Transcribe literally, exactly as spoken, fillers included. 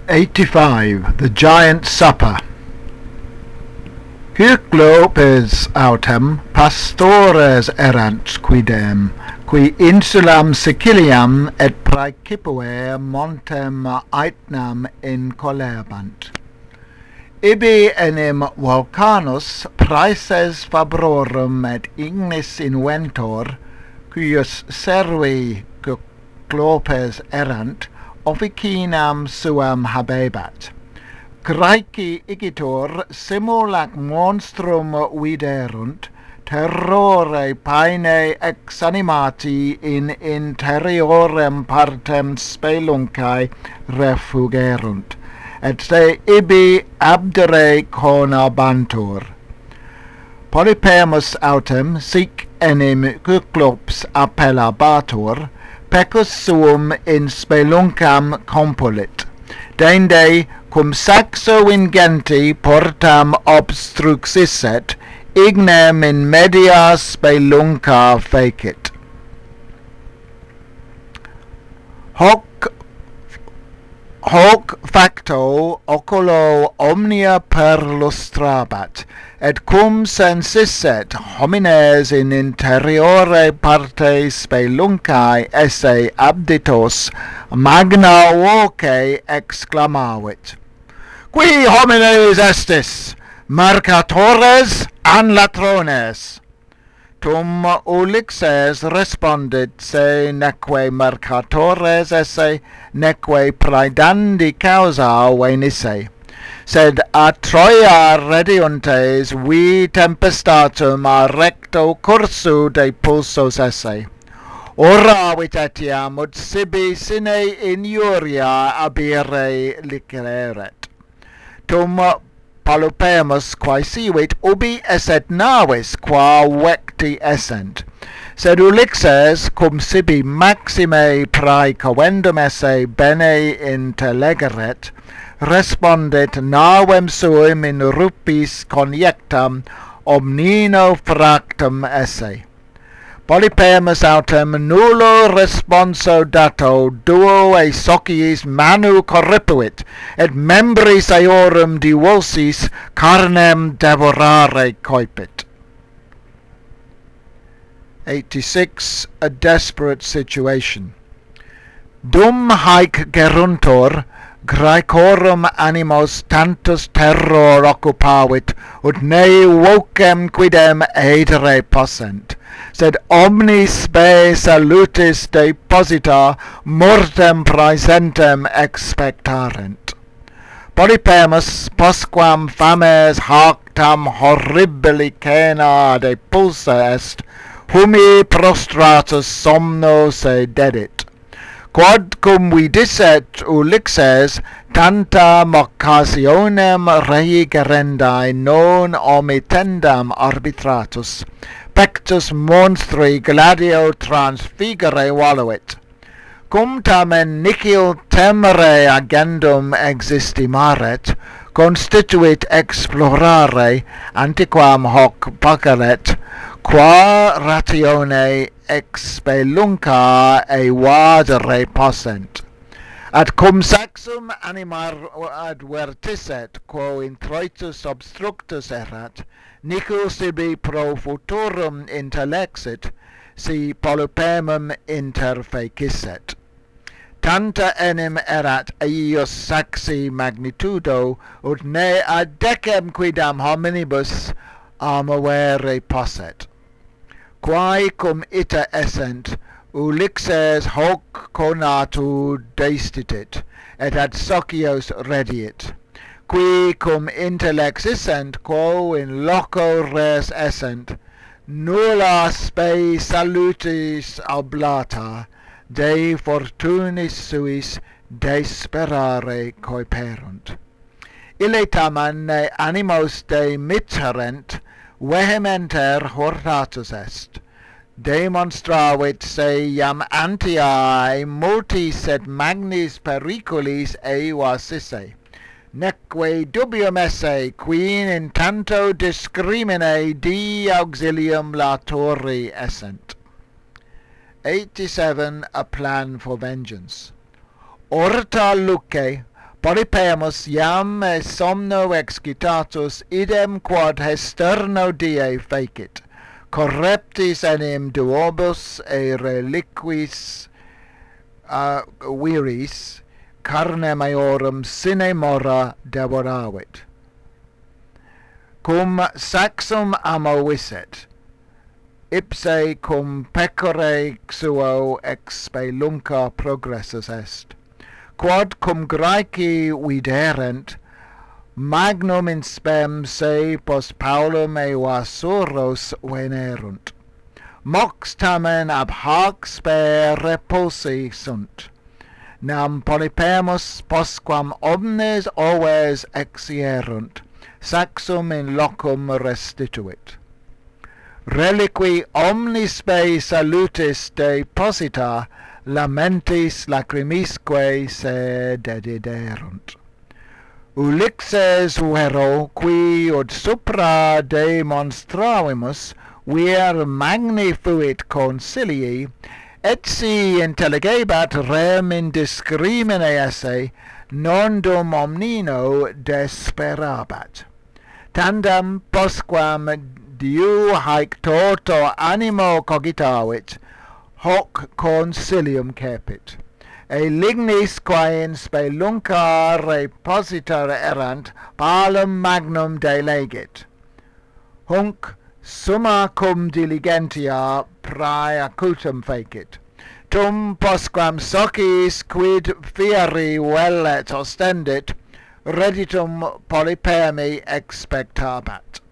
eighty-five. The Giant Supper. Cyclopes autem pastores erant quidem, qui insulam Siciliam et praecipoe montem aetnam incolebant. Ibi enim volcanus praeses fabrorum et ignis inventor, cuius servi Cyclopes erant, officinam suam habebat. Graeci igitur simulac monstrum viderunt, terrore paene ex animati in interiorem partem speluncae refugerunt, et se ibi abdere conabantur. Polyphemus autem sic enim Cyclops appellabatur, pecus suum in speluncam compolit. Dende cum saxo ingenti portam obstruxisset, ignem in media spelunca fecit. Hoc, hoc facto oculo omnia perlustrabat, et cum sensisset homines in interiore parte speluncae esse abditos, magna voce exclamavit: Qui homines estis, mercatores an latrones? Tum Ulixes respondit se neque mercatores esse, neque praedandi causa venisse. Sed a Troia rediuntes vi tempestatum a recto cursu de pulsos esse. Ora vit etiam ut sibi sine injuria abire liceret. Tum Polyphemus quaesivit ubi esset navis qua vecti essent. Sed Ulixes cum sibi maxime praecoendum esse bene intellegeret, respondit navem suum in rupis conjectam omnino fractum esse. Polyphemus autem nullo responso dato duo e sociis manu corripuit, et membris eorum divulsis carnem devorare coipit. eighty-six. A desperate situation. Dum haec geruntur, Graecorum animos tantus terror occupavit, ut ne vocem quidem aedere possent, sed omnis spe salutis deposita mortem praesentem expectarent. Polyphemus, postquam fames hac tam horribili cena depulsa est, humi prostratus somno se dedit. Quod cum vidisset Ulixes tantam occasionem rei gerendae non omittendam arbitratus, pectus monstri gladio transfigere valuit. Cum tamen nihil temere agendum existimaret, constituit explorare antiquam hoc pagaret, qua ratione expelunca evadere possent. At cum saxum animar advertisset, quo introitus obstructus erat, nihil sibi pro futurum intellexit, si Polypemum interfecisset. Tanta enim erat eius saxi magnitudo, ut ne ad decem quidam hominibus amovere posset. Quae cum ita essent, Ulixes hoc conatu destitit, et ad socios rediit. Qui cum intellex essent, quo in loco res essent, nulla spe salutis oblata, de fortunis suis desperare coiperunt. Ille tamen animos de mitterent, vehementer hortatus est. Demonstravit se iam antiae multis et magnis periculis evasisse, neque dubium esse, quin in tanto discrimine di auxilium laturi essent. eighty-seven. A plan for vengeance. Orta luce Polypemus iam e somno excitatus idem quod hesterno die fecit, correptis enim duobus e reliquis uh, viris carne maiorum sine mora devoravit. Cum saxum amo viset, ipse cum pecore suo expelunca progressus est. Quod cum Graeci viderent, magnum in spem se post Paulum evasuros venerunt. Mox tamen ab hoc spe repulsi sunt. Nam Polypemus postquam omnes oves exierunt, saxum in locum restituit. Reliqui omnis spe salutis deposita, lamentis lacrimisque se dediderunt. Ulixes vero, qui ut supra demonstravimus vir magni fuit concilii, et si intelligebat rem indiscrimine esse, non dum omnino desperabat. Tandem postquam diu haec toto animo cogitavit, hoc concilium cepit. E lignis quae in spelunca reposita erant, palum magnum delegit. Hunc summa cum diligentia prae acutum fecit. Tum postquam socis quid fieri vellet ostendit, reditum Polypemi expectabat.